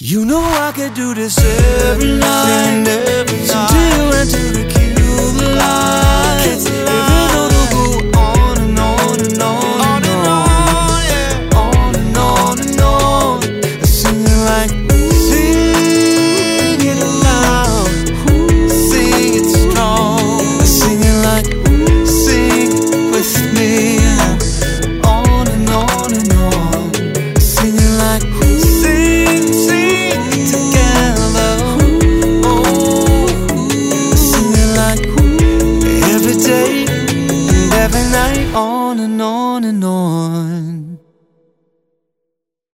You know I could do this every night, till you enter the queue, the lights.